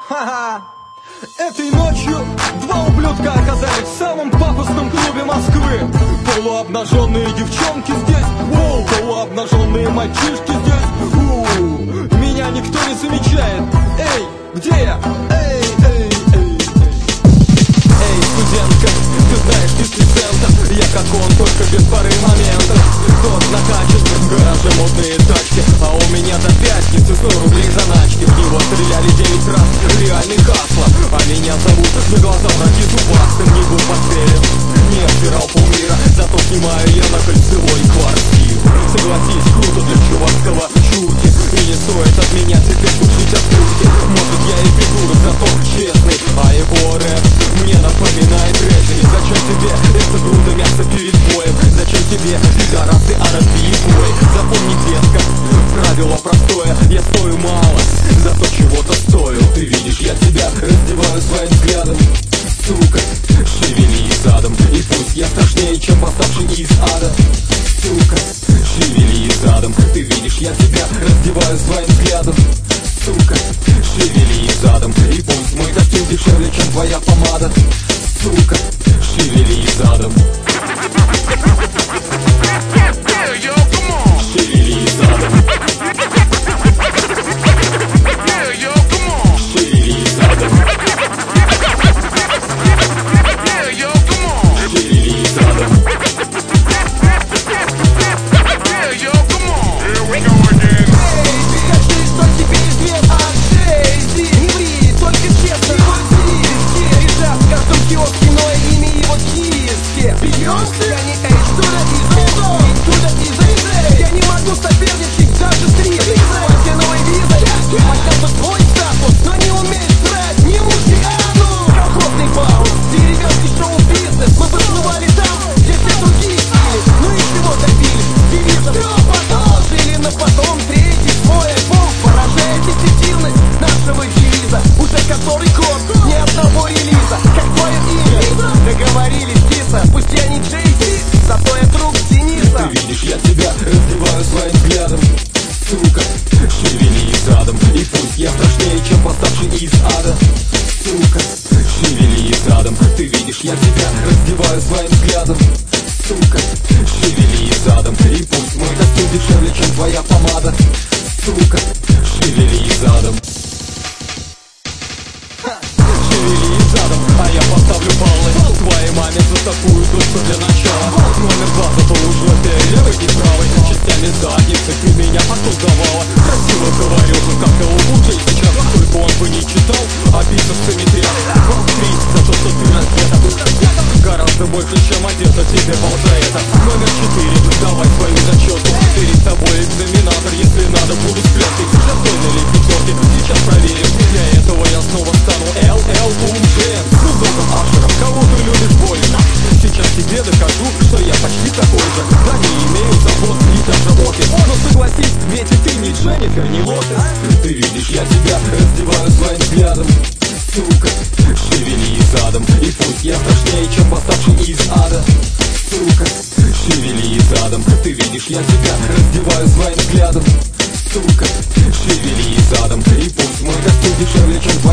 Ха-ха! Этой ночью два ублюдка оказались в самом пафосном клубе Москвы. Полуобнаженные девчонки здесь, полуобнаженные мальчишки здесь. Меня никто не замечает. Эй, где я? Эй, студентка, ты знаешь, дисплицента. Я как он, только без пары моментов. Тот накачан, в гараже модные тачки, а у меня до пятницы 100 рублей заначки. В него стреляли 9 раз, реальный Хасло. А меня зовут на глаза враги зубастым. Не был подстрелен, не обсирал полмира, зато снимаю я на кольцевой квартиру. Согласись, круто для чувакского чурки, и не стоит от меня теперь учить открытки. Может я и придурок, зато честный, а его рэп мне напоминает рэпери. Зачем тебе это груда мяса перед боем? Зачем тебе пидорасы, R&B и бой? Запомни, детка, правило простое: я стою мало, зато чего-то стою. Ты видишь, я тебя раздеваю своим взглядом. Сука, шевели задом, и пусть я страшнее, чем восставший из ада. Сука, шевели задом, ты видишь, я тебя раздеваю своим взглядом. Сука, шевели задом, и пусть мой костюм дешевле, чем твоя помада. Сука, шевели задом. Шевели задом. Шевели задом. Шевели задом. Я тебя раздеваю своим взглядом. Сука, шевели задом, и пусть мой костюм дешевле, чем твоя помада. Сука, шевели задом. Шевели задом, а я поставлю баллы твоей маме за такую дочку для начала. Номер 2, зато уж левой и правой, частями задницы ты меня потолковала. Красиво говорю, как ты лучше сейчас, только он бы не читал, а бицепсами тряс. Вам 3 за то, что ты раздета, гораздо больше, чем одета тебе за это. Номер 4, давай свою зачетку. Перед тобой экзаменатор, если надо, буду с плеткой. Достойны ли пятерки, сейчас проверим. Для этого я снова стану LL Boom Jam. С Догом Ашером, кого ты любишь больше? Сейчас тебе докажу, что я почти такой же. Да, не имею забот и даже офис. Но согласись, ведь и ты не Дженнифер, не Лотес. Ты видишь, я тебя раздеваю своим взглядом. Сука, шевели задом, и пусть я страшнее, чем восставший из ада. Сука, шевели задом, ты видишь, я тебя раздеваю своим взглядом. Сука, шевели задом, и пусть мой костюм дешевле, чем